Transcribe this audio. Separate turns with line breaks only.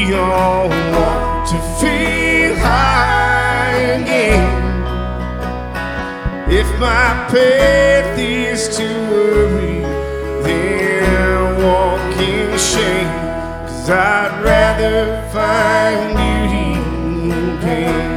we all want to feel high again. If my path is to worry, then walk in shame, 'cause I'd rather find beauty in pain.